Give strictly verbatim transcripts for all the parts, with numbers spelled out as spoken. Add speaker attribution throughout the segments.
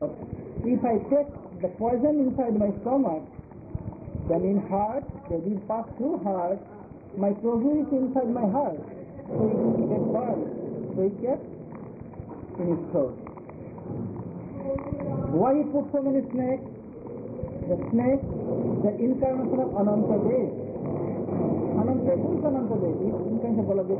Speaker 1: If I take the poison inside my stomach, then in heart, they will pass through heart. My Prabhu is inside my heart, so it will get burned. So it gets in his throat. Why he put so many snakes? The snake, the incarnation of Ananta Dev. Ananta, who is Ananta Dev? He is incarnation of Baladev.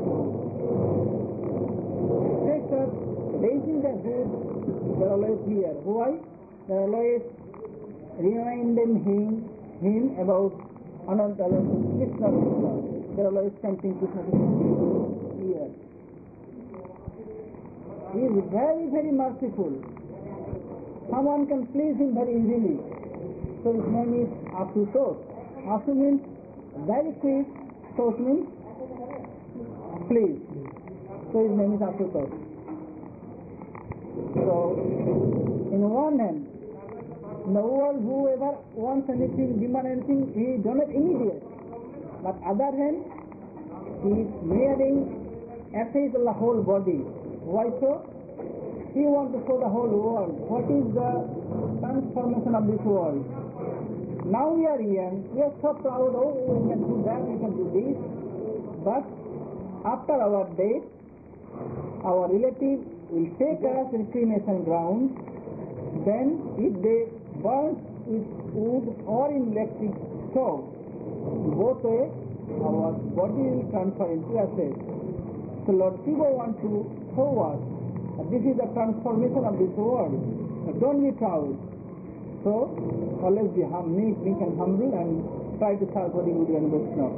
Speaker 1: Snakes are raising their head, they are always here. Why? They are always reminding him, him about Ananta, Krishna, Krishna. They are always chanting Krishna, Krishna here. He is very, very merciful. Someone can please him very easily. So his name is Asutosh. Asu means very quick, Tosh means please. So his name is Asutosh. So, in one hand, in the world, whoever wants anything, demand anything, he donates immediately. But other hand, he is wearing assays of the whole body. Why so? He wants to show the whole world what is the transformation of this world. Now we are young, we are so proud, oh, we can do that, we can do this. But after our death, our relative will take us in cremation ground. Then if they burn with wood or in electric stove, both way our body will transfer into ashes. So Lord Shiva wants to show us that this is the transformation of this world. But don't be proud. So always be hum, meek, meek and humble and try to serve Hari Guru and Vaishnava.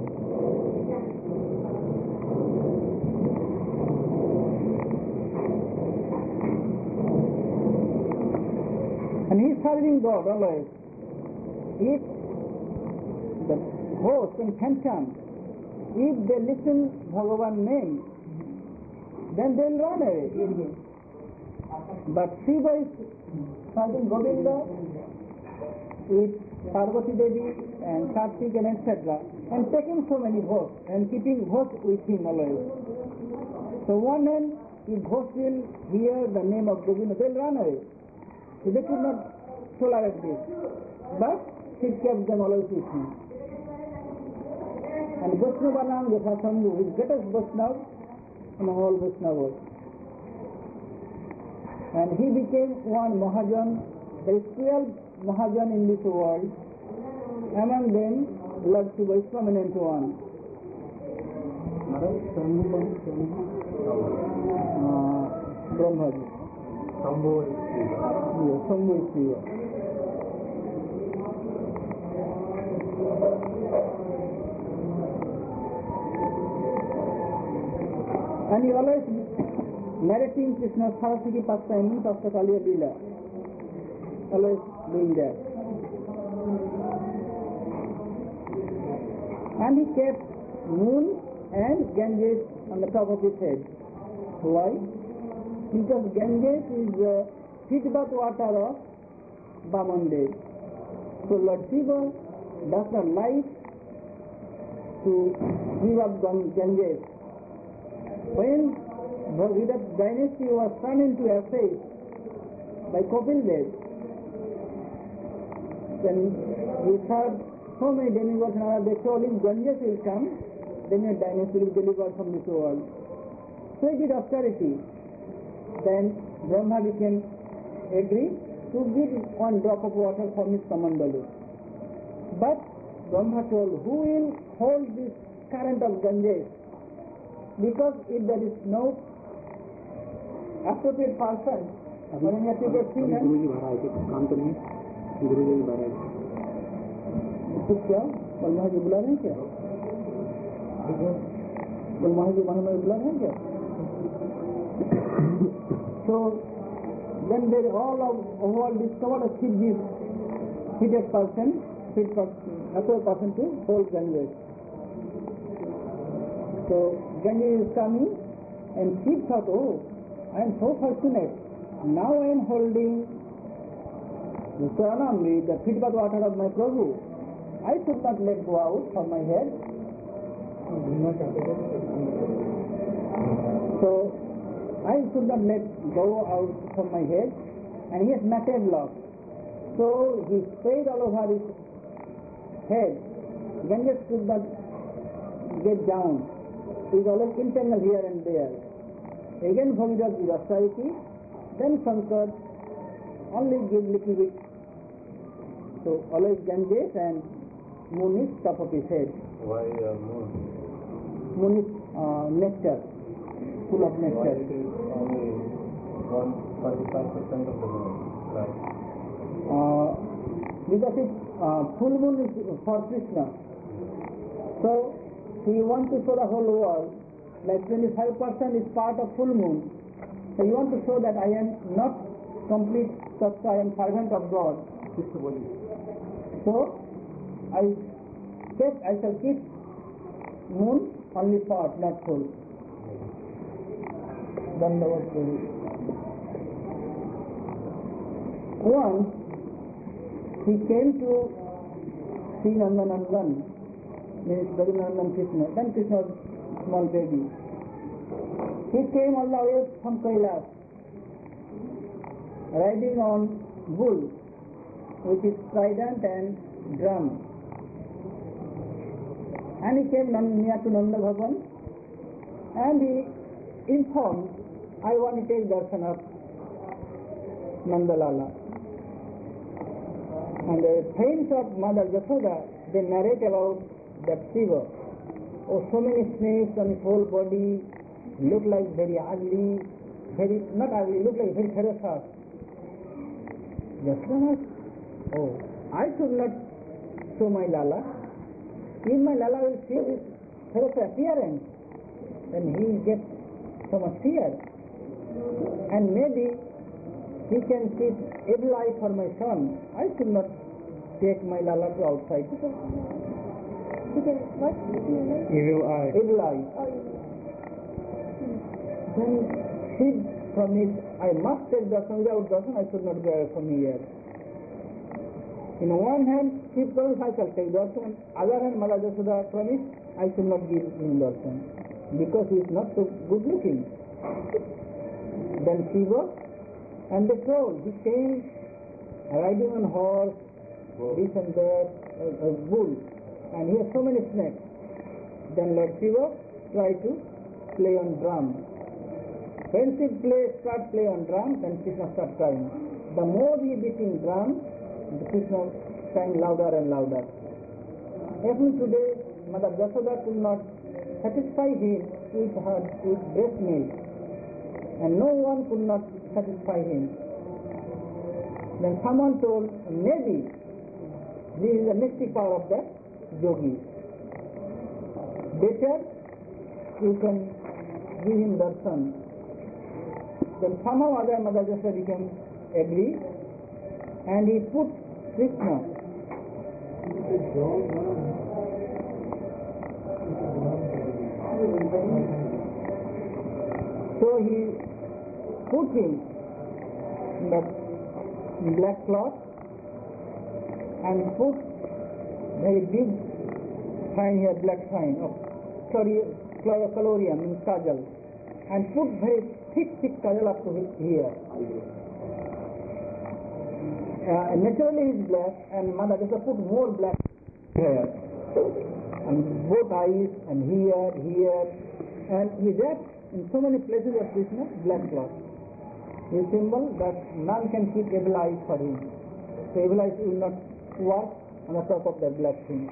Speaker 1: And he is serving God always. If the host and phantom, if they listen Bhagavan's name, then they will run away. But Shiva is serving Govinda with Parvati Devi and Kartik and et cetera and taking so many votes and keeping votes with him always. So one hand, if votes will hear the name of Govinda, they will run away. So they could not tolerate this. But he kept them always with him. And Vaishnava Nam Yathasambu, his greatest Vaishnava among all Vaishnavas. And he became one Mahajan. There is twelve Mahajan in this world. Among them, Lord Shiva is prominent one. Uh, Brahmaji.
Speaker 2: Shambhu is Shiva.
Speaker 1: Yes, Shambhu is Shiva. And he always narrating Krishna's Saraswati pastime of the Kaliya Leela. Always doing that. And he kept moon and Ganges on the top of his head. Why? Because Ganges is the feedback water of Vamandev. So Lord Shiva does not like to give up Ganges. When Bhagavad dynasty was turned into ashes by Kapil Dev, then we heard so many demigods and others, they told him Ganges will come, then your dynasty will be delivered from this world. So he did austerity. Then Brahma became agree to give one drop of water from his Kamandalu. But Brahma told, who will hold this current of Ganges? Because if there is no appropriate person, or any appropriate singer,
Speaker 2: गुरुजी बाहर आए थे काम तो नहीं गुरुजी भी बाहर आए थे
Speaker 1: तो क्या बलमहा जी बुला रहे हैं क्या बलमहा जी वहां में बुला रहे हैं क्या So then they all of all discovered a fit this fitted person, fit person, appropriate person to hold Ganges. So Ganges is coming and she thought, oh, I am so fortunate. Now I am holding the Saranamri, the feedback water of my Prabhu. I should not let go out from my head. So I should not let go out from my head. and he has massive loss. So he sprayed all over his head. Ganges could not get down. He is always entangled here and there. Again Bhagavad is austerity. Then Shankar only give little bit. So always Ganges and moon is top of his head.
Speaker 2: Why uh, moon?
Speaker 1: Moon is uh, nectar, full of nectar.
Speaker 2: Why it is only one forty-five percent of the moon? Right.
Speaker 1: Uh, because it's uh, full moon is for Krishna. So he wants to show the whole world like twenty-five percent is part of full moon. So you want to show that I am not complete Tattva, I am servant of God. So I kept, I shall keep moon only part, not full. Dandavat Guru. Once he came to see Nandanandan, means Raghunarandan Krishna. Then Krishna was small baby. He came all the way from Kailash, riding on bull, which is trident and drum. And he came near to Nanda Bhavan, and he informed, I want to take darshan of Nandalala. And the friends of Mother Yashoda, they narrate about that Shiva. Oh, so many snakes on his whole body, look like very ugly, very, not ugly, look like very ferocious. Yashoda, oh, I should not show my Lala. If my Lala will see this ferocious appearance, then he will get so much fear. And maybe he can see evil eye for my son. I should not take my Lala to outside.
Speaker 3: He can what?
Speaker 2: Evil eye.
Speaker 1: Evil eye.
Speaker 3: Oh,
Speaker 1: Then hid from his, I must take darshan, without darshan I should not go away from here. In one hand, he promised I shall take darshan, other hand Mother Yashoda promised I should not give him darshan, because he is not so good looking. Then Shiva, and they told, he came riding on horse, this and that, a, a bull, and he has so many snakes. Then Lord Shiva tried to play on drum. When he play, start play on drum, then Krishna start crying. The more he beating drum, the Krishna sang louder and louder. Even today, Mother Yashoda could not satisfy him with her with breast milk, and no one could not satisfy him. Then someone told, maybe this is the mystic power of the yogi. Better you can give him darshan. Then somehow other Mother Yashoda became agree, and he put Krishna so he put him in the black cloth and put very big sign here, black sign of colorium in kajal, and put very thick, thick kajal up to here. Uh, naturally he is black, and Mother Yashoda put more black hair, and both eyes, and here, here, and he wrapped in so many places of Krishna black cloth. His symbol that none can keep evil eyes for him. So evil eyes will not work on the top of that black thing.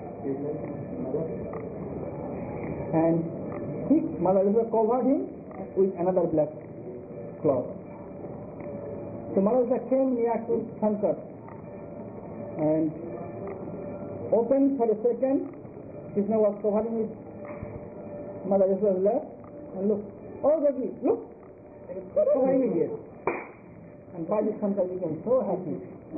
Speaker 1: And he, Mother Yashoda covered him with another black cloth. So Mother Yashoda came near to Shankar and opened for a second. Krishna was covering with Mother Yashoda's lap, and look, oh baby, look, so immediate. And by this Shankar became so happy.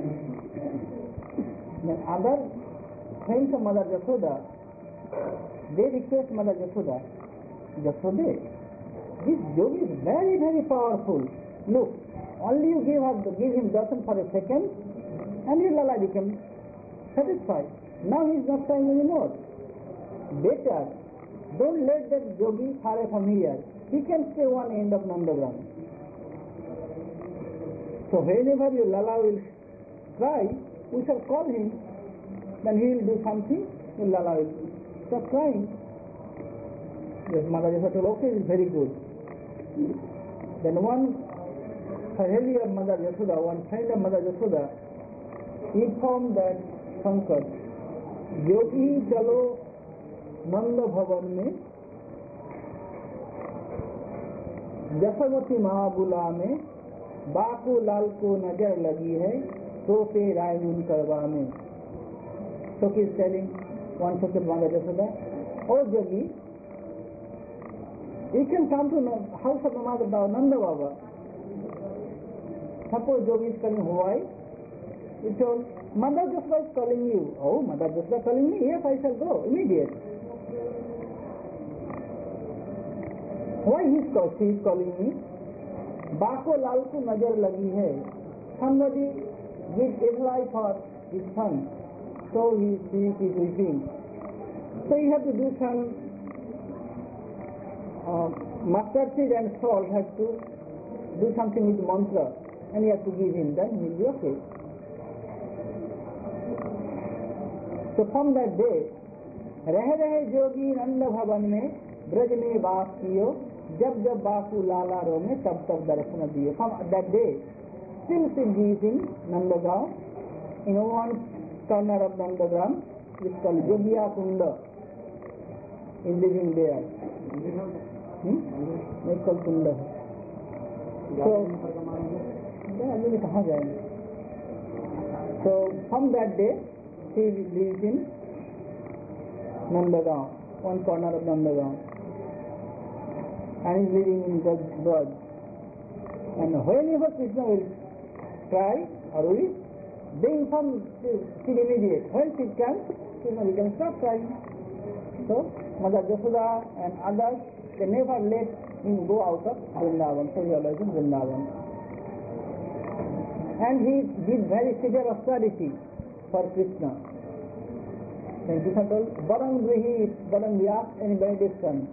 Speaker 1: Then other friends of Mother Yashoda, they request Mother Yashoda, Yashoda, this yogi is very, very powerful. Look, only you give, her, give him darshan for a second, and your Lala became satisfied. Now he is not trying anymore. Better, don't let that yogi far away from here. He can stay one end of Nandagram. So So whenever your Lala will cry, we shall call him, then he will do something, your Lala will stop crying. Yes, Mother Yashoda told, okay, it's very good. Then one Saheli of Mother Yashoda, one friend of Mother Yashoda, informed that Shankar, योगी चलो नंद भवन में, यशोमती महाबुला में, Baku लाल को नजर लगी है, तो पे राय मुन करवा में. So he is telling one Shankar Mother Yashoda, oh Yogi, you can come to the house of Mother Nanda Baba. Suppose Yogi is coming Hawaii, he told, Mother Yashoda is calling you. Oh, Mother Yashoda is calling me? Yes, I shall go, immediate. Why he is called, she is calling me? Bako lal ko najar lagi hai. Somebody gives his life for his son. So he, he is weeping. So you have to do some uh, mustard seed and salt, have to do something with mantra, and you have to give him, then he will be okay. So from that day, रह रहे जोगी नंद भवन में, ब्रज में वास कियो, जब जब बापू लाला रो में तब तब दर्शन दिए. From that day, still still he is in Nandagaon, in one corner of Nandagaon, which is called Jogia Kunda. He is living there. Hmm? It's called Kunda. So, then कहाँ जाएंगे? So from that day, he lives in Nandagaon, one corner of Nandagaon, and is living in God's blood. And whenever Krishna will cry or weep, they inform Sid immediate. When Sid comes, Krishna will stop crying. So Mother Yashoda and others, they never let him go out of Vrindavan. So he always in Vrindavan. And he did very severe austerity for Krishna. Then Krishna told, Varang Grihi, Varang Vyas, any benediction.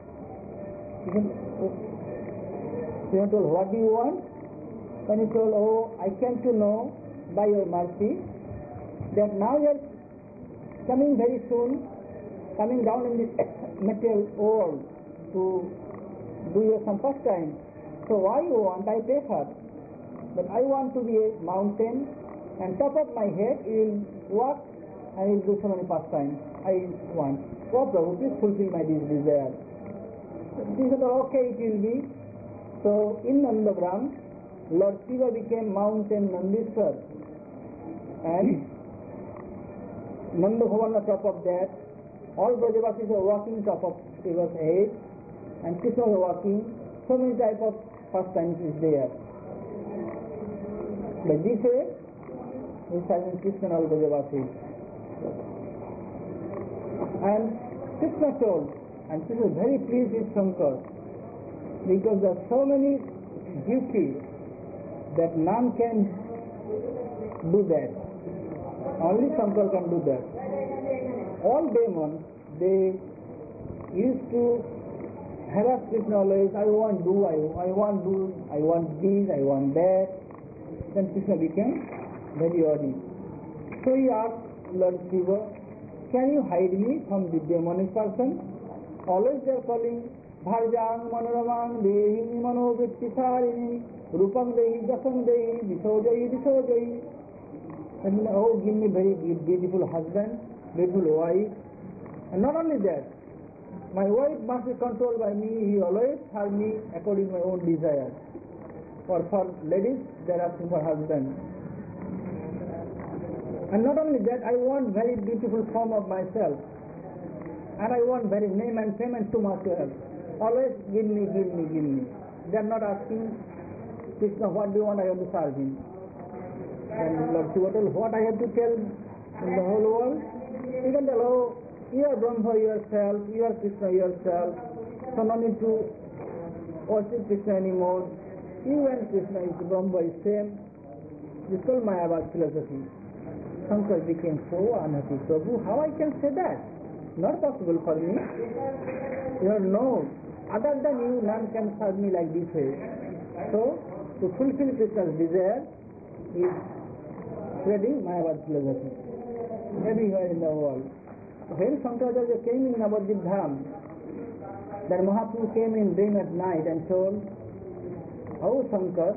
Speaker 1: Krishna told, what do you want? Then he told, oh, I came to know by your mercy that now you are coming very soon, coming down in this material world to do your some pastime. So why you want? I pay for. But I want to be a mountain, and top of my head you will walk and you will do so many pastimes. I want. Oh Prabhu, please fulfill my this desire. He said, okay, it will be. So in Nandagram, Lord Shiva became mountain Nandishwar, and Nanda Bhavan on top of that, all Brajavasis are walking top of Shiva's head, and Krishna was walking. So many type of pastimes is there. But this way, he is having Krishna and all Brajavasis. And Krishna told, and Krishna was very pleased with Shankar, because there are so many duties that none can do that. Only Shankar can do that. All demons, they used to harass Krishna always, I want do, I, I want do, I want this, I want that. Then Krishna became very odd. So he asked Lord Shiva, can you hide me from the demonic person? Always they are calling Bharjang Manoramang Dehi Manovrittisarini Rupam Dehi Jasam Dehi Visojayi Visojayi. And oh, give me very beautiful husband, beautiful wife. And not only that, my wife must be controlled by me. He always have me according to my own desire. Or for ladies, they are asking for husband. And not only that, I want very beautiful form of myself. And I want very name and fame and to myself. Always give me, give me, give me. They are not asking, Krishna, what do you want? I have to serve him. And Lord Shiva told, what I have to tell in the whole world? You can tell, oh, you are Brahma yourself, you are Krishna yourself. So no need to worship Krishna anymore. You and Krishna is Brahma is same. This is called Mayavad philosophy. Shankar became so unhappy. Prabhu, how I can say that? Not possible for me. You know, no. Other than you, none can serve me like this way. So, to fulfill Krishna's desire, is spreading Mayavad philosophy everywhere in the world. When Shankaracharya came in Navadvip Dham, then Mahaprabhu came in dream at night and told, "Oh Shankar,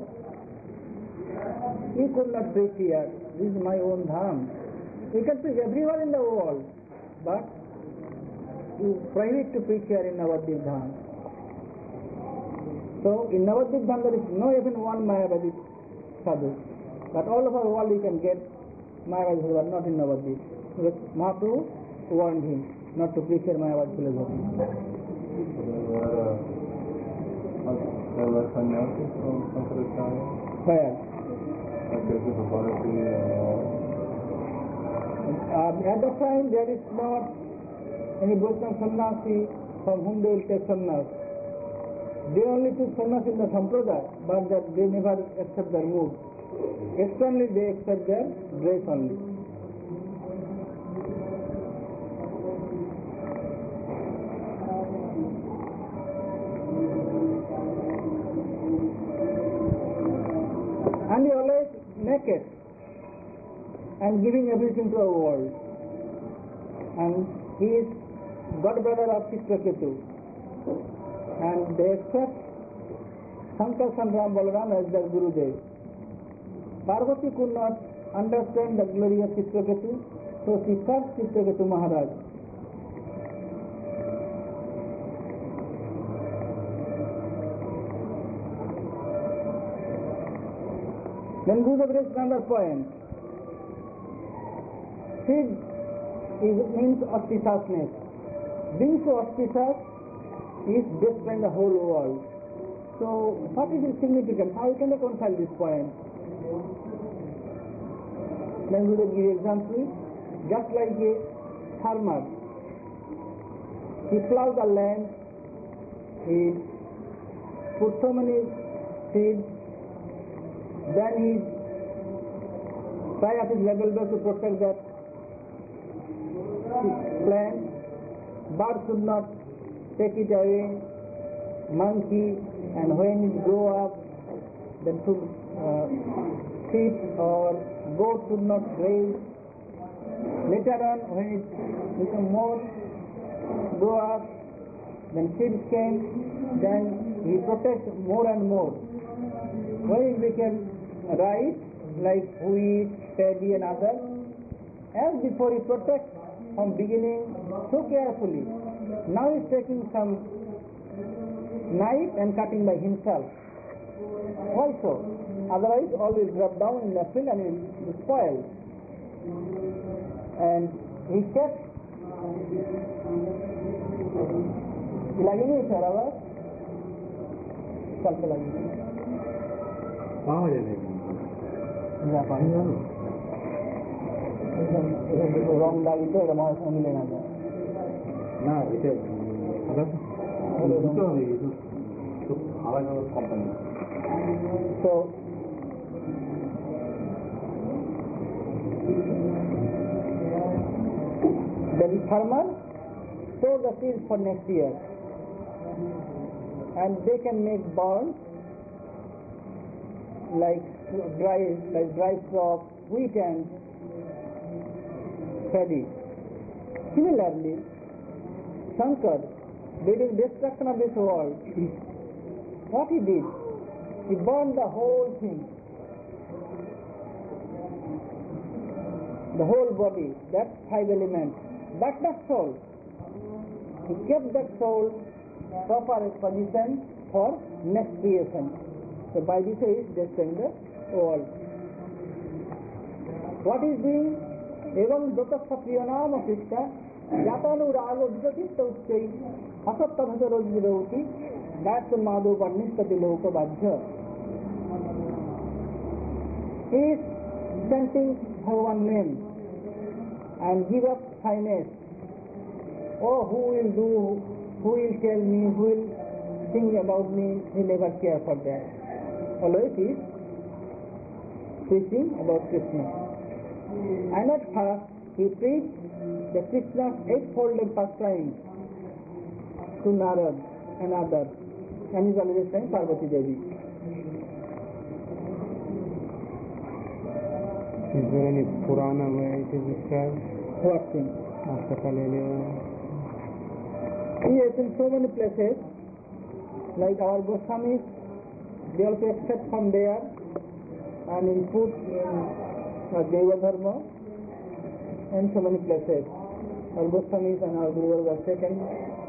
Speaker 1: you could not preach here. This is my own Dham. You can preach everywhere in the world, but you prohibit to preach here in Navadvip Dham." So in Navadvip Dham there is no even one Mayavadi sadhu, but all over the world you can get Mayavadi sadhu, but not in Navadvip. Because Mahaprabhu warned him not to preach here Mayavadi philosophy.
Speaker 2: So there were, uh, there were sannyasis from Shankaracharya.
Speaker 1: Where?
Speaker 2: Like Kirti Bharati or...
Speaker 1: Uh, at that time there is not any Vaishnava sannyasi from whom they will take sannyas. They only took sannyas in the sampradaya, but that they never accept their mood. Externally they accept their dress only. And he always naked and giving everything to our world. And he is god brother of Chitraketu. And they accept Shankar Sandram Balaram as their Gurudev. Parvati could not understand the glory of Chitraketu, so she cursed Chitraketu Maharaj. Then Gurudev raised another point. Sid is, means auspiciousness. Being so auspicious is destroying the whole world. So what is its significance? How can I reconcile this point? Then Gurudev gives example. Just like a farmer, he plows the land, he puts so many seeds, then he tries at his level best to protect that plant. Birds should not take it away, monkey, and when it grow up, then should uh, sheep or goat should not graze. Later on, when it become more grow up, then sheep came, then he protects more and more. When it became rice, like wheat, paddy and others, as before he protects from beginning so carefully. Now he is taking some knife and cutting by himself. Why so? Otherwise all will drop down in the field and will be spoiled. And he kept lagi नहीं sir आवाज चलते लगी
Speaker 2: पाँव जाने
Speaker 1: जा पानी ना इधर देखो रॉन्ग डाली तो इधर हमारे सामने लेना था
Speaker 2: ना इसे अगर तो ये तो तो आवाज और company
Speaker 1: so the farmer store the seeds for next year and they can make barns like dry like dry crop, wheat and paddy. Similarly, Shankar, during destruction of this world, what he did, he burned the whole thing, the whole body, that five elements, but the soul. He kept that soul proper position for next creation. So by this he is destroying the world. What is doing? Evam dotastha priyanam apitta jatanurago vidachitta uchchai asattabhajaro vidauti gayatun madhu varnistati loka bhajya. He is chanting Bhagavan name and give up shyness. Oh, who will do, who will tell me, who will sing about me? He never care for that. Always he is preaching about Krishna. And at first he preached the Krishna's eightfold pastime to Narad and others, and he is always saying Parvati Devi.
Speaker 2: Is there any Purana where it is described?
Speaker 1: What thing?
Speaker 2: Astakalelya.
Speaker 1: Yes, in so many places, like our Goswamis, they also extract from there and input in uh, Deva Dharma and so many places. Our Goswamis and our Gurus have taken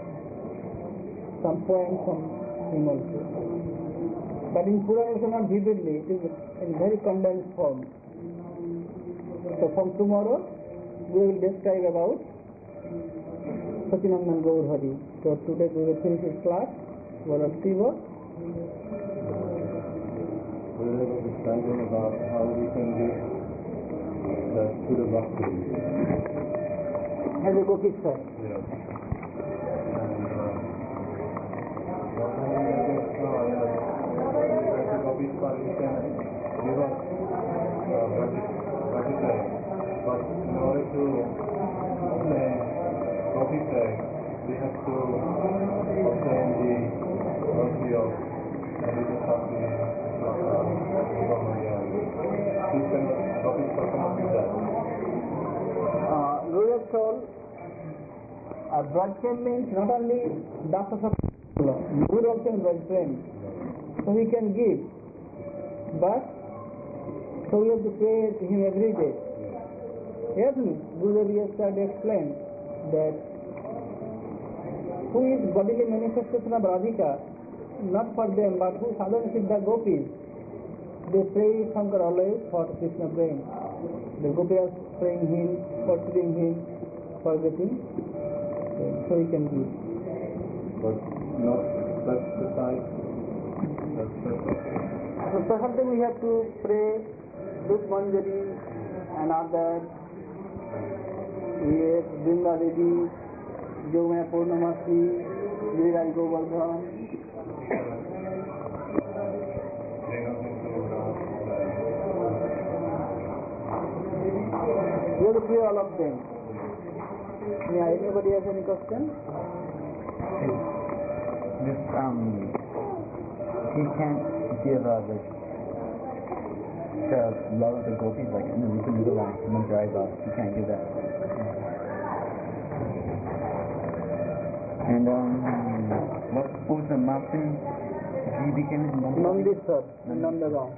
Speaker 1: some points from him also. But in Purana also not vividly, it is in very condensed form. So from tomorrow, we will describe about Sacinandana Gaur Hari. So today we will finish this class. What are Shiva?
Speaker 2: We will have a discussion about how we can get that to the bhakti.
Speaker 1: As a Gopis sir.
Speaker 2: Yeah. And uh, what I will get now is that as a Gopis sir, we can give us uh, verify. But in order to obtain Gopis sir, we have to obtain the mercy of Aditya Shakti, Brahmaya. This cannot, Gopis sir cannot do that.
Speaker 1: Uh, Guru has told, uh, Brajpem means not only Dasa Shakti, Guru also in Brajpem. So he can give. But, so we have to pray to him every day. Yes, Guru yesterday explained that who is bodily manifestation of Radhika, not for them, but who sadhana siddha gopis, they pray Shankar always for Krishna praying. The gopis praying him, worshipping him, forgetting, so he can give.
Speaker 2: But not specified.
Speaker 1: So for something we have to pray Duk Manjari and other, yes, Vrinda Devi, Yogmaya Purnamasi, Giriraj Govardhan. We have to clear all of them. Yeah, anybody has any question?
Speaker 4: This, um, he can't give uh, the, the love of the gopis, like in the Rupa Nugala, Manjariva, he can't give that. And, um, what, what was the mountain he became in Nandagaon?
Speaker 1: Nandisar, in Nandagaon.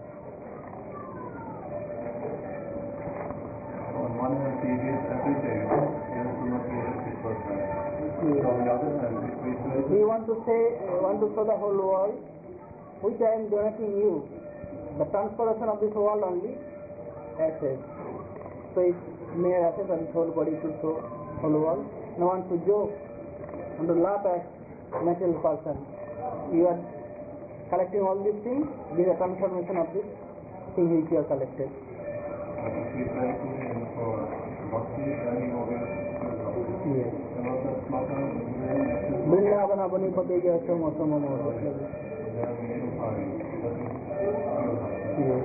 Speaker 2: On one hand, he gives everything, he has to not be a selfish person. So on the other hand, if we say,
Speaker 1: We want to say, uh, want to show the whole world, which I am donating you. The transportation of this world only assets. So it's mere assets and whole body to show whole world. No one to joke and to laugh at material person. You are collecting all these things, this is a transformation of this thing which you are collected.
Speaker 2: if we pray to him for bhakti, then he will give us
Speaker 1: Yes.
Speaker 2: and also Smata, then
Speaker 1: Vrindavana Bani Pateja Soma Soma Mora.
Speaker 2: we have Hari. That is pure Hari.
Speaker 1: Yes.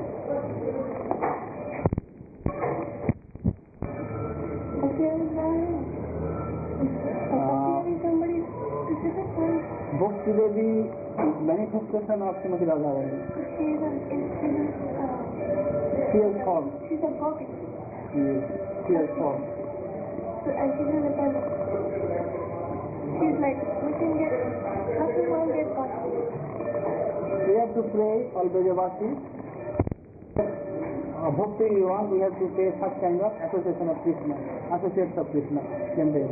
Speaker 3: Appearing somebody specific one.
Speaker 1: Bhakti Devi is manifestation of Srimati Radharani.
Speaker 3: She's a, she's a, uh,
Speaker 1: She has formed.
Speaker 3: she's a gopi.
Speaker 1: Yes. She has formed.
Speaker 3: So, and she's in the temple. She's like, we can get, how can one get God?
Speaker 1: We have to pray all Brajavasis. Uh, Bhakti we want, we have to pray such kind of association of Krishna, associates of Krishna. Then they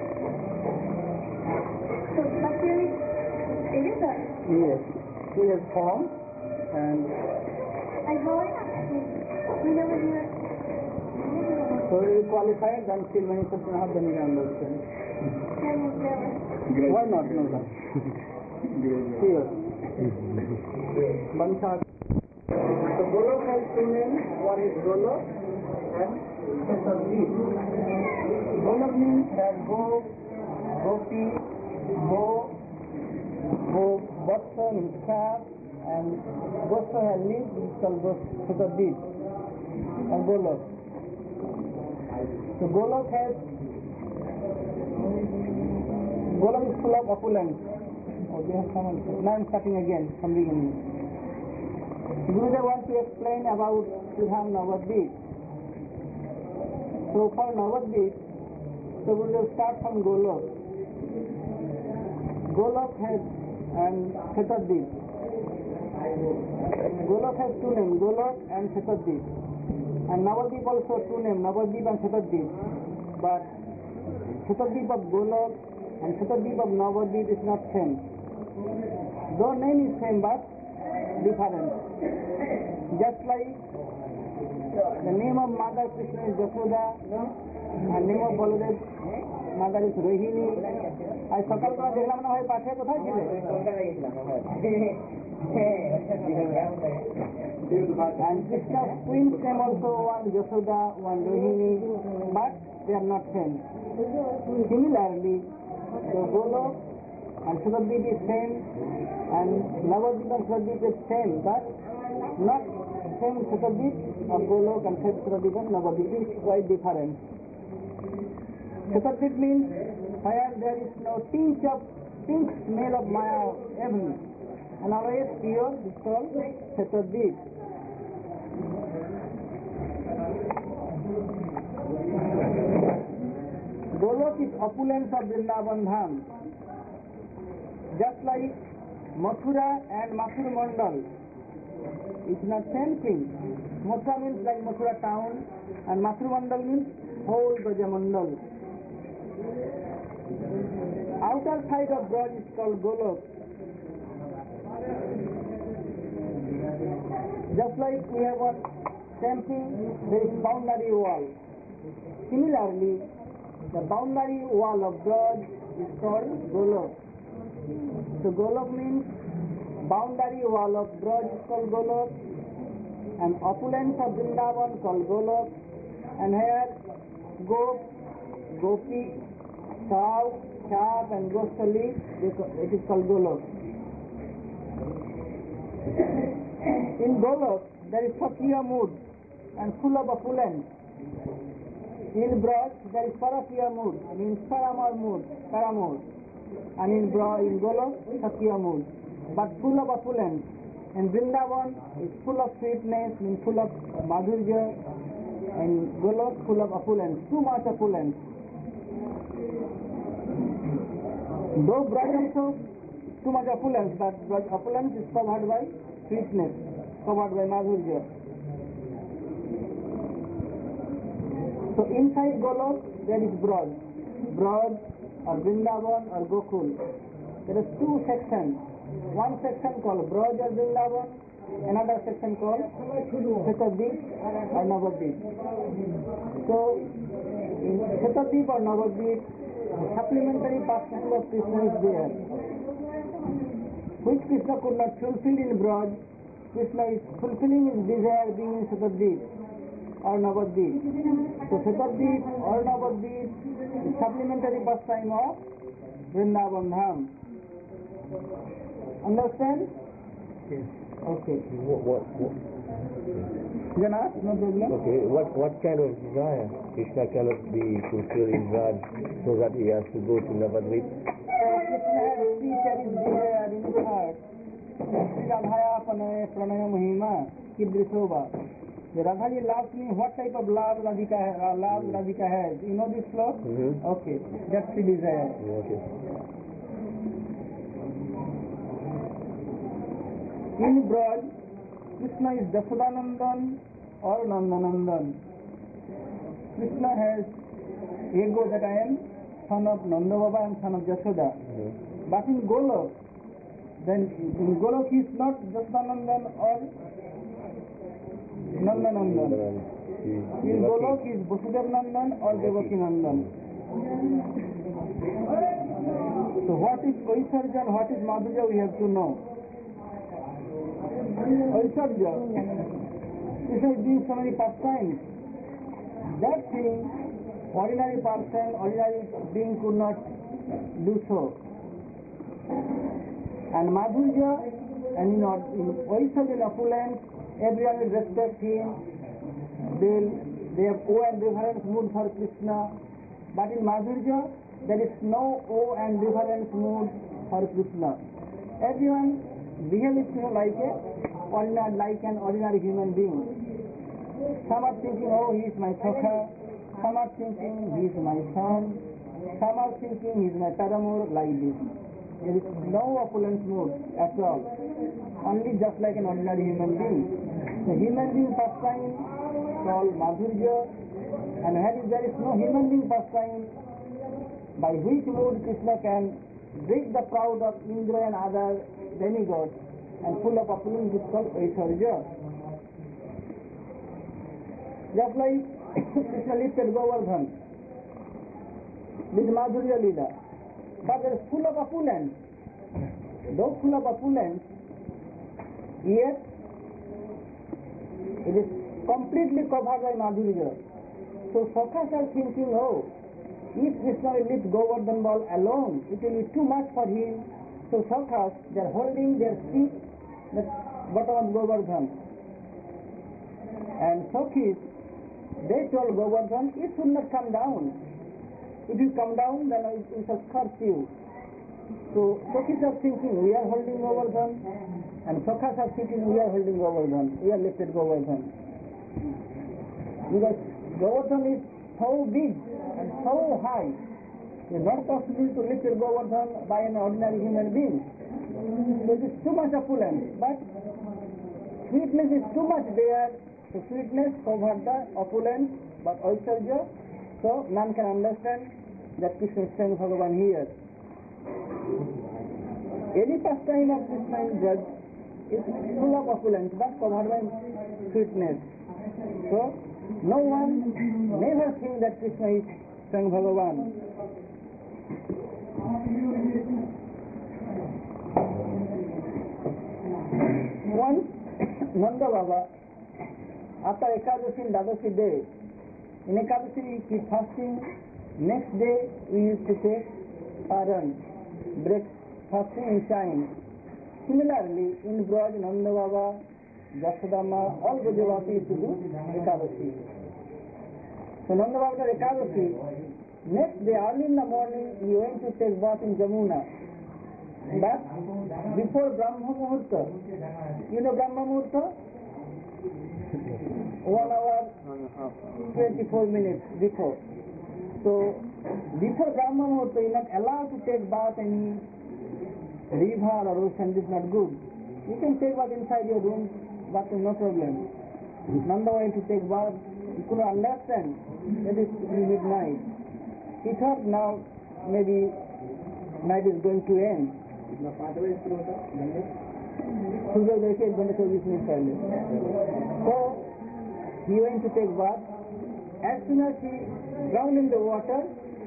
Speaker 3: So, but really, it is a,
Speaker 1: yes. She has formed and
Speaker 3: and how are you? We never do it.
Speaker 1: so we qualified and still manifestation of the Niranda.
Speaker 3: Never, never.
Speaker 1: Why not? No, no. Here. Bansha. So Golok has two names. One is Golok and Sasaddeep. Golok means that Go, Gopi, Go, Go, Vatsa means calf, and Gosa has leaves, which is called Sasaddeep. And Golok. So Golok has, Golok is full of opulence. Oh, they have come also. Now I'm starting again from beginning. Gurudev wants to explain about Sridham Navadvip. So for Navadvip, so we will start from Golok. Golok has and Shetadvip. Golok has two names, Golok and Shetadvip. And Navadvip also two names, Navadvip and Shetadvip. But Shetadvip of Golok and Shetadvip of Navadvip is not same. Though name is same but different. Just like the name of Mother Krishna is Yashoda and name of Baladev Mother is Rohini. I সকাল করে দেখলাম না ভাই পাঠে কোথায় ছিলে? And Krishna's twins name also one Yashoda, one Rohini, but they are not same. Similarly, the Golok and Shetadvip is same, and Navadvip and Shetadvip is same, but not same Shetadvip of Golok and Shetadvip of Navadvip is quite different. Shetadvip means where there is no tinge of pink smell of Maya even, and always pure, is called Shetadvip. Golok is opulence of Vrindavan Dham. Just like Mathura and Mathur Mandal, it's not same thing. Mathura means like Mathura town, and Mathur Mandal means whole Braja Mandal. Outer side of Braj is called Golok. Just like we have one temple, there is boundary wall. Similarly, the boundary wall of Braj is called Golok. So Golok means boundary wall of Braj is called Golok, and opulence of Vrindavan called Golok, and here Gop, Gopi, cow, calf and Gosali, it is called Golok. In Golok, there is Sakhya mood and full of opulence. In Braj, there is Parakiya mood, means Paramar mood, Paramor. And in Braj, in Golok, Sakhya mood, but full of opulence. And Vrindavan is full of sweetness, means full of madhurya, and Golok full of opulence, too much opulence. Though Braj also too much opulence, but Braj opulence is covered by sweetness, covered by madhurya. So inside Golok there is Braj, Braj or Vrindavan or Gokul. There is two sections. One section called Braj or Vrindavan, another section called Shetadvip or Navadvip. So in Shetadvip or Navadvip, the supplementary particle of Krishna is there, which Krishna could not fulfill in Braj. Krishna is fulfilling his desire being in Shetadvip or Navadvip. So Shetadvip or Navadvip is supplementary pastime of Vrindavan Dham. Understand?
Speaker 5: Yes.
Speaker 1: Okay.
Speaker 5: What, what, what,
Speaker 1: You can ask, no problem.
Speaker 5: okay, what, what kind of desire Krishna cannot be fulfilled in Braj so that he has to go to Navadvip?
Speaker 1: Krishna has three cherished desire in his heart. Sri Radhaya Panaya Pranaya Mahima Kidrisova. The Radhaji loves me. What type of love Radhika, uh, love Radhika has? You know this love?
Speaker 5: Mm-hmm.
Speaker 1: Okay, that's the desire.
Speaker 5: Okay.
Speaker 1: In Braj, Krishna is Dasadanandan or Nandanandan. Krishna has ego that I am son of Nanda Baba and son of Yashoda.
Speaker 5: Mm-hmm.
Speaker 1: But in Golok, then in Golok he is not Dasadanandan or Nandanandan. In Golok he is Vasudev Nandan or Devaki Nandan. So what is Oisarja and what is Madhurya we have to know. Oisarja, Krishna is doing so many pastimes. That thing, ordinary person, ordinary being could not do so. And Madhurya, and in, in Oisarja and opulence, everyone will respect him. They'll, they have awe and reverence mood for Krishna. But in Madhurya, there is no awe and reverence mood for Krishna. Everyone behaves with him like a ordinary, like an ordinary human being. Some are thinking, oh, he is my Sakha, some are thinking he is my son, some are thinking he is my paramour, like this. There is no opulent mood at all, only just like an ordinary human being. The human being pastime called Madhurya, and when there is no human being pastime, by which mood Krishna can break the proud of Indra and other demigods and full of opulence is called Aishwarya. Just like Krishna lifted Govardhan with Madhurya Lila, but it is full of opulence. Though full of opulence, yet it is completely covered by Madhurya. So Sakhas are thinking, oh, if Krishna will lift Govardhan ball alone, it will be too much for him. So Sakhas, they are holding their feet at the bottom of Govardhan. And Sakhis, they told Govardhan, it should not come down. If you come down, then it will scorch you. So Sakhis are thinking, we are holding Govardhan, and Sakhas are thinking, we are holding Govardhan, we are lifted Govardhan. Because Govardhan is so big and so high, it is not possible to lift Govardhan by an ordinary human being. It is too much opulence, but sweetness is too much there. So sweetness covers the opulence, but Aishwarya, so man can understand that Krishna is saying Bhagavan here. Any pastime of Krishna in Braj is full of opulence, but covered by sweetness. So no one never think that Krishna is saying Bhagavan. Once Nanda Baba, after Ekadashi and Dadashi day, in Ekadashi we keep fasting, next day we used to take paran, break fasting in time. Similarly, in Braj, Nanda Baba, Jasodama, all Brajavasi used to do Ekadashi. So Nanda Baba did Ekadashi. Next day, early in the morning, he went to take bath in Jamuna. But before Brahma Muhurta, you know Brahma Muhurta? One hour, twenty-four minutes before. So, before Brahma Muhurta, you are not allowed to take bath in river or ocean. This is not good. You can take bath inside your room, but no problem. Nanda went to take bath. He could not understand that it is midnight. He thought now maybe night is going to end. So he went to take bath. As soon as he drowned in the water,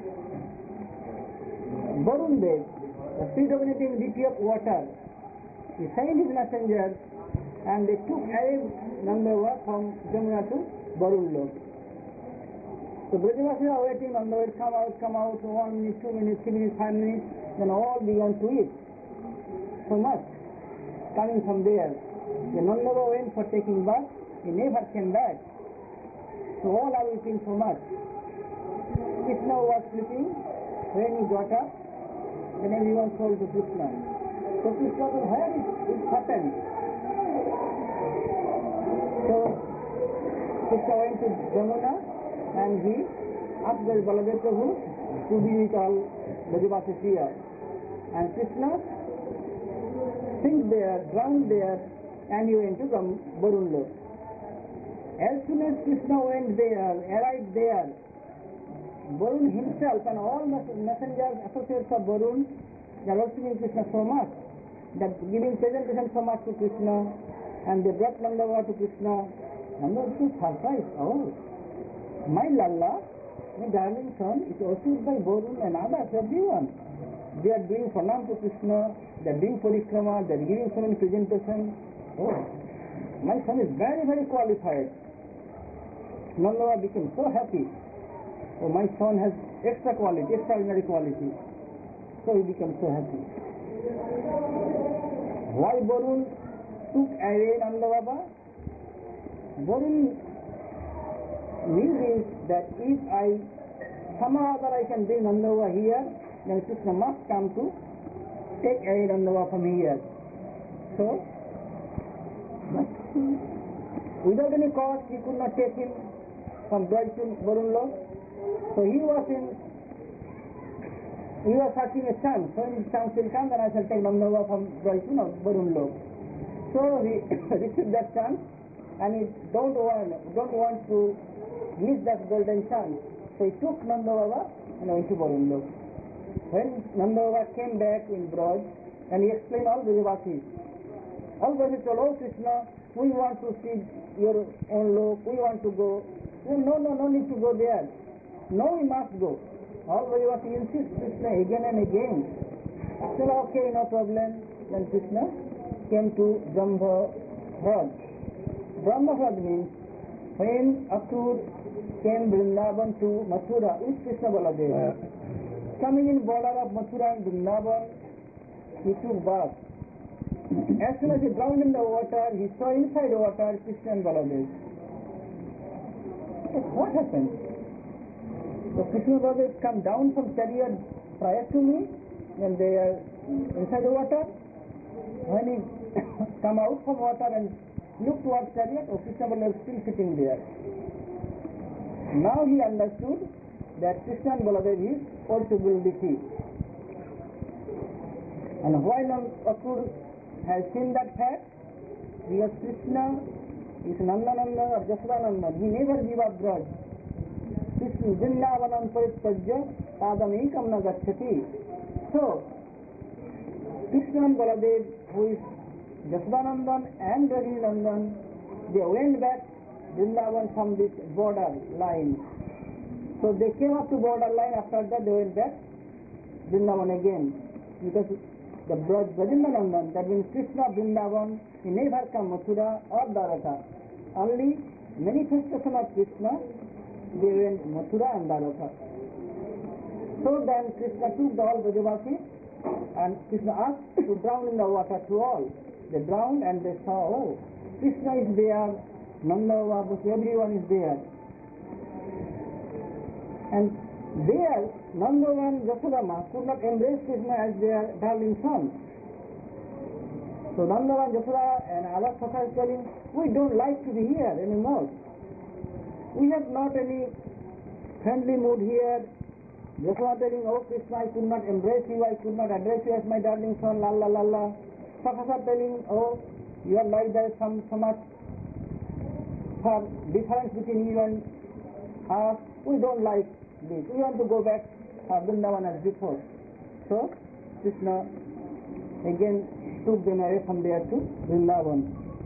Speaker 1: Varun Dev, the predominating deity of water, he sent his messengers and they took away Nanda from Jamuna to Varun Lok. So Brajavasis are waiting, Nanda will come out, come out, one minute, two minutes, three minutes, five minutes, then all began to eat. So much coming from there. The Nanda went for taking bath, he never came back. So all are eating so much. Krishna was sleeping. When he got up, then everyone told to Krishna. So Krishna said, where is it happened? So Krishna went to Jamuna and he asked the Baladev Prabhu to be with all Brajavasis here. And Krishna sink there, drowned there, and he went to Varun Lok. As soon as Krishna went there, arrived there, Varun himself and all messengers, associates of Varun, they are worshipping Krishna so much, that giving presentation so much to Krishna, and they brought Nanda to Krishna. Nanda was so surprised. Oh, my Lalla, my darling son, is worshipped by Varun and others, everyone. They are doing pranam to Krishna, they are doing parikrama, they are giving so many presentations. Oh, my son is very, very qualified. Nanda became so happy. Oh, my son has extra quality, extraordinary quality. So he became so happy. Why Varun took away Nanda Baba? Varun knew this, that if I somehow or other I can bring Nanda Baba here, then Krishna must come to take away Nanda Baba from here. So, but without any cause, he could not take him from Braj to Varun Lok. So he was in, he was searching a chance. When chance will come, then I shall take Nanda Baba from Braj to Varun Lok. So he received that chance, and he don't want, don't want to miss that golden chance. So he took Nanda Baba and went to Varun Lok. When Nanda Baba came back in Braj, and he explained all Brajavasis. All Brajavasis told, oh Krishna, we want to see your own Lok, we want to go. Said, no, no, no need to go there. No, we must go. All Brajavasis insist Krishna again and again. Said, okay, no problem. Then Krishna came to Brahma Hrad. Brahma Hrad means when Akrur came Vrindavan to Mathura with Krishna Baladeva. Coming in border of Mathura and Vrindavan, he took bath. As soon as he drowned in the water, he saw inside the water Krishna and Baladev. What happened? So Krishna and Baladev come down from chariot prior to me, when they are inside the water. When he come out from water and look towards chariot, oh, Krishna and Baladev still sitting there. Now he understood that Krishna and Baladev is possibility. And while Akrur has seen that fact, because Krishna is Nandananda or Jasodananda, he never give up Braj. Krishna Vrindavanam Paritpajya Padam Ekam na Gacchati. So, Krishna and Baladev, who is Jasodanandan and Rajinandan, they went back Vrindavan from this border line. So they came up to border line, after that they went back Vrindavan again. Because the Braj Rajinandan, that means Krishna Vrindavan, he never come Mathura or Dwaraka. Only manifestation of Krishna, they went Mathura and Dwaraka. So then Krishna took the all Brajavasis and Krishna asked to drown in the water to all. They drowned and they saw, oh, Krishna is there, Nanda Baba, everyone is there. And there, Nanda and Yasodama could not embrace Krishna as their darling son. So Nanda and Yasoda and other Sakha is telling, we don't like to be here anymore. We have not any friendly mood here. Yasoda telling, oh Krishna, I could not embrace you, I could not address you as my darling son, la la la la. Sakha telling, oh, you are like there is some so much difference between you and us. We don't like this. We want to go back uh, Vrindavan as before. So Krishna again took them away from there to Vrindavan.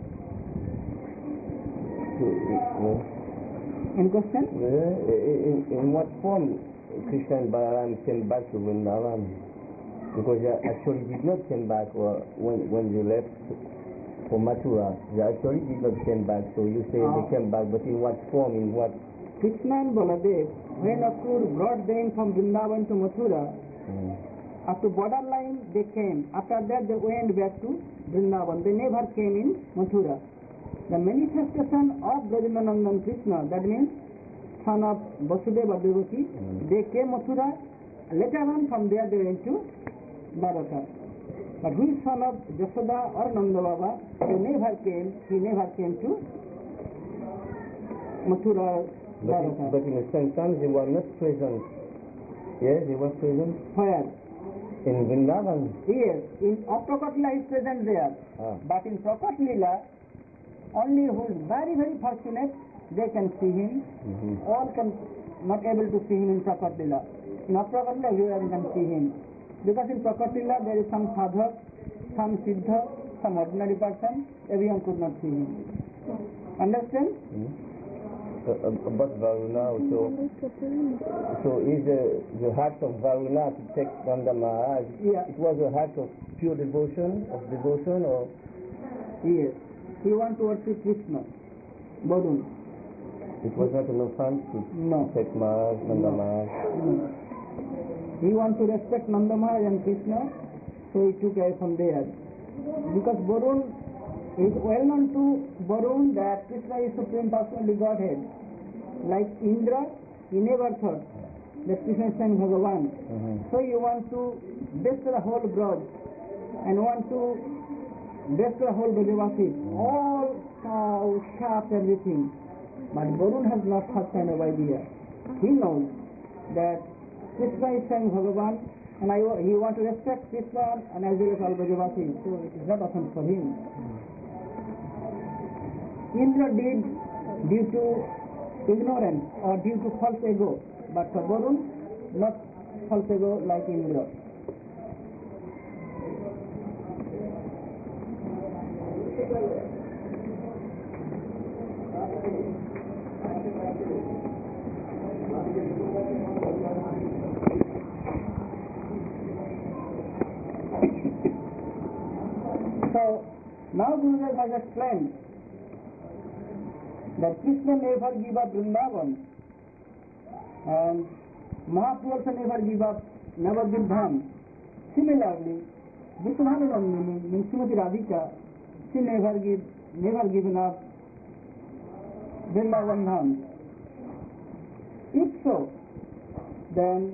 Speaker 1: Any question?
Speaker 5: In, in what form Krishna and Balaram came back to Vrindavan? Because they actually did not come back when, when they left for Mathura. They actually did not come back. So you say uh, they came back, but in what form, in what?
Speaker 1: Krishna and Baladev, when Akrur brought them from Vrindavan to Mathura, mm. after borderline they came. After that they went back to Vrindavan. They never came in Mathura. The manifestation of Brajanandan Krishna, that means son of Vasudeva Devaki, mm. they came Mathura. Later on from there they went to Dwaraka. But who is son of Jasoda or Nanda Baba, he never came, he never came to Mathura.
Speaker 5: But in, but in the same time they were not present. Yes, they were present.
Speaker 1: Where?
Speaker 5: In Vrindavan.
Speaker 1: Yes, in Prakot Lila is present there. Ah. But in Prakot Lila, only who is very very fortunate, they can see him. Mm-hmm. All can not able to see him in Prakot Lila. In Prakot Lila, everyone can see him. Because in Prakot Lila there is some sadhak, some siddha, some ordinary person, everyone could not see him. Understand?
Speaker 5: Mm-hmm. Uh, about Varuna also. So is the, the heart of Varuna to take Nanda Maharaj?
Speaker 1: Yeah.
Speaker 5: It was a heart of pure devotion, of devotion or?
Speaker 1: Yes. He want to worship Krishna. Varun.
Speaker 5: It was not an offense to
Speaker 1: no.
Speaker 5: take Maharaj, Nanda
Speaker 1: no.
Speaker 5: Maharaj?
Speaker 1: No. He want to respect Nanda Maharaj and Krishna, so he took away from there. Because Varun, it is well known to Varun that Krishna is Supreme Personality Godhead. Like Indra, he never thought that Krishna is Swami Bhagavan. Mm-hmm. So you want to destroy the whole Braj and want to destroy the whole Brajavasis, mm-hmm. all cow, sheep, everything. But Varun has not such kind of idea. He knows that Krishna is saying Bhagavan, and I, he wants to respect Krishna and as well as all Brajavasis, so it is not offense for him. Indra did due to ignorance or due to false ego, but for Varun, not false ego like Indra. So now Gurudev has explained that Krishna never give up Vrindavan and Mahaprabhu also never give up Navadvip Dham. Similarly, Vishwanandini means Srimati Radhika, she never give never given up Vrindavan Dham. If so, then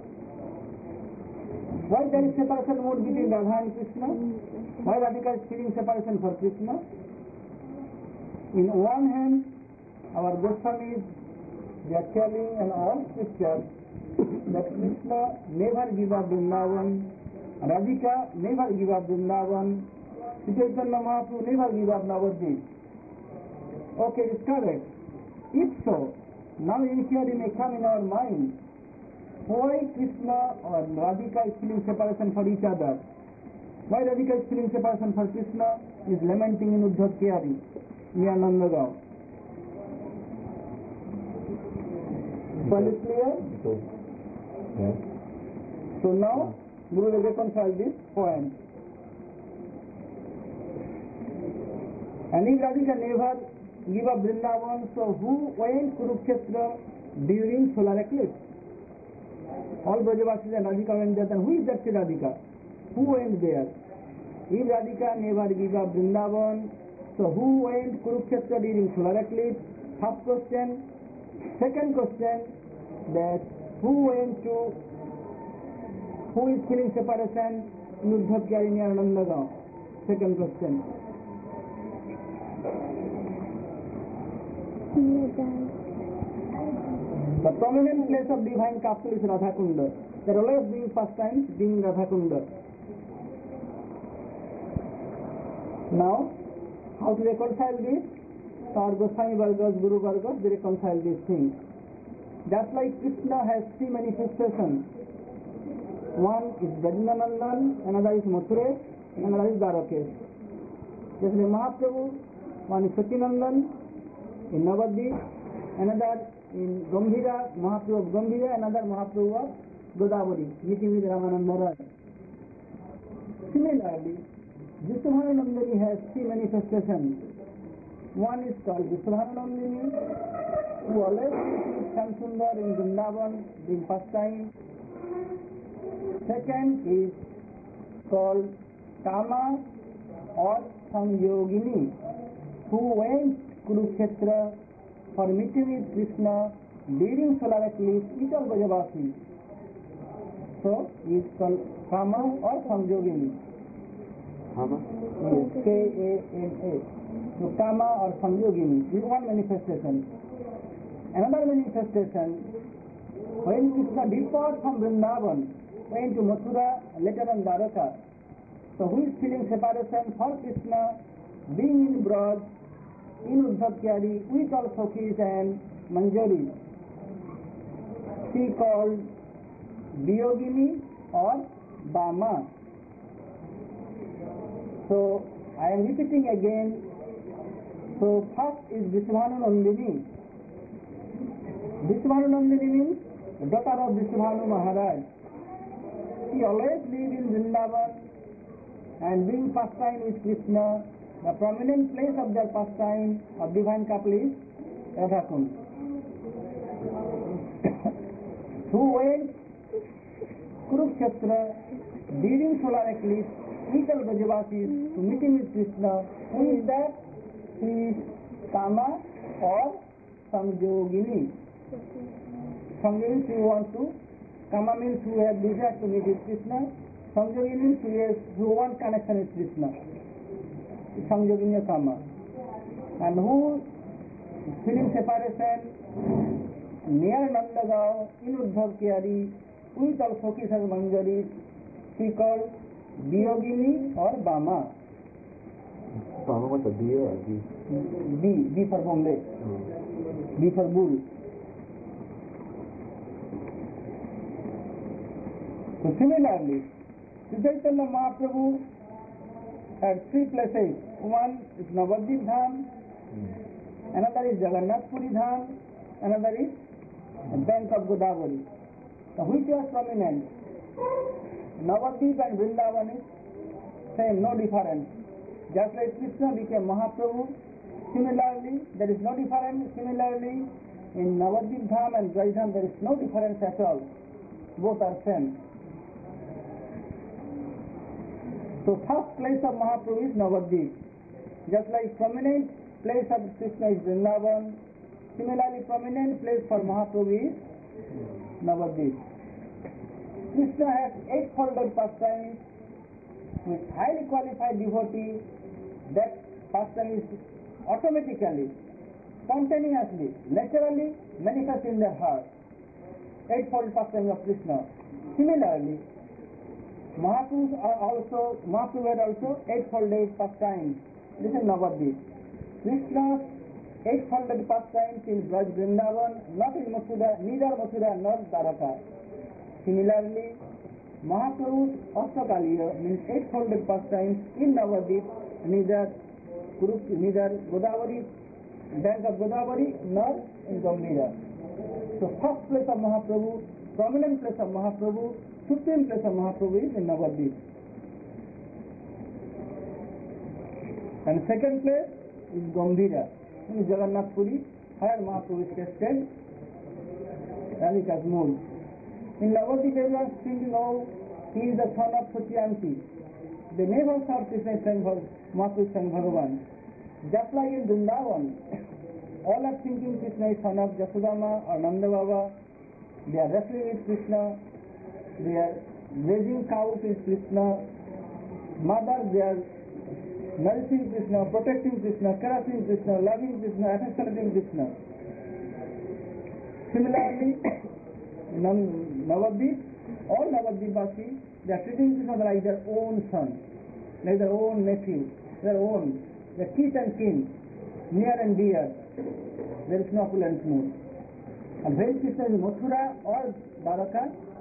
Speaker 1: why there is separation mode between Radha and Krishna? Why Radhika is feeling separation for Krishna? In one hand, our Goswamis, they are telling in all scriptures that Krishna never give up Vrindavan, Radhika never give up Vrindavan, Chaitanya Mahaprabhu never give up Navadvip. Okay, it is correct. If so, now in here it may come in our mind, why Krishna or Radhika is feeling separation for each other? Why Radhika is feeling separation for Krishna is lamenting in Uddhav Kyari, near Nandagaon. So is it clear?
Speaker 5: Yes.
Speaker 1: So now, Guru will reconcile this point. And if Radhika never give up Vrindavan, so who went Kurukshetra during solar eclipse? All Brajavasis and Radhika went there, then who is that Radhika? Who went there? If Radhika never give up Vrindavan, so who went Kurukshetra during solar eclipse? First question. Second question, that who went to, who is feeling separation in Uddhav Kyari near Nandagaon? Second question. The prominent place of divine castle is Radhakunda. There are always being pastimes being Radhakunda. Now, how to reconcile this? Our Goswami Vargas, Guru Vargas, they reconcile these things. Just like Krishna has three manifestations. One is Brajnanandan, another is Mathura, another is Dwarakesh. Just like Mahaprabhu, one is Satinandan in Navadvip, another in Gambhira, Mahaprabhu of Gambhira, another Mahaprabhu of Godavari, meeting with Ramananda Rai. Similarly, Vishwanandini has three manifestations. One is called Vishwanandini, who always is Shamsundar in Vrindavan, being pastime. Second is called Kama or Samyogini, who went Kurukshetra for meeting with Krishna during solar eclipse, each of Brajavasis. So, he is called Kama or Samyogini.
Speaker 5: Kama?
Speaker 1: Yes, K A M A. So, Kama or Samyogini is one manifestation. Another manifestation, when Krishna departed from Vrindavan, went to Mathura, later on Dwaraka. So, who is feeling separation for Krishna, being in Braj, in Uddhav Kyari, with all Sakhis and Manjari? She called Viyogini or Bama. So, I am repeating again. So, first is Vishwanandini. Vishwanandini means the daughter of Vishwanu Maharaj. She always lived in Vrindavan and being pastime with Krishna. The prominent place of their pastime of divine couple is Radhakund. Who went Kurukshetra during solar eclipse, little Brajavasis to meeting with Krishna. Who is that? He is Kama or Samyogini. Samyogini, who want to, Kama means who have desire to meet with Krishna. Samyogini means who, has, who want connection with Krishna. Samyogini Kama. And who feeling separation near Nandagaon in Uddhav Kyari with also Kisar Manjari, she called Biogini or Bama.
Speaker 5: Bama was a B or a B?
Speaker 1: B, B for Bombay, B for Bull. So similarly, Sri Chaitanya Mahaprabhu had three places. One is Navadvip Dham, another is Jagannath Puri Dham, another is bank of Godavari. Now which was prominent? Navadvip and Vrindavan is same, no difference. Just like Krishna became Mahaprabhu, similarly there is no difference. Similarly in Navadvip Dham and Jaidham there is no difference at all. Both are same. So first place of Mahaprabhu is Navadvip. Just like prominent place of Krishna is Vrindavan, similarly prominent place for Mahaprabhu is Navadvip. Krishna has eightfolded pastimes with highly qualified devotee. That pastime is automatically, spontaneously, naturally manifest in their heart. Eightfold pastime of Krishna. Similarly, Mahaprabhu are also Mahaprabhu had also eightfolded pastimes. This is Navadvip. Krishna's eightfolded pastimes in Braj Vrindavan, not in Mathura, neither Mathura nor Dwaraka. Similarly, Mahaprabhu's Astakaliya means eightfolded pastimes in Navadvip, neither Kurup, neither Godavari, bank of Godavari nor in Gambhira. So first place of Mahaprabhu, prominent place of Mahaprabhu, supreme place of Mahaprabhu is in Navadvip. And second place is Gambhira, in Jagannath Puri, where Mahaprabhu is tested Radhika's mood. In Navadvip everyone seems to know he is the son of Satyanti. They never saw Krishna sang Mahaprabhu sang Bhagavan. Just like in Vrindavan, all are thinking Krishna is son of Jasudama or Nanda Baba. They are wrestling with Krishna. They are raising cows with Krishna. Mothers, they are nourishing Krishna, protecting Krishna, caressing Krishna, loving Krishna, affectionating Krishna. Similarly, in Navadvip, all Navadvipvasi, they are treating Krishna like their own son, like their own nephew, their own, their kith and kin, near and dear. There is no opulent mood. And when Krishna is in Mathura or Dwaraka,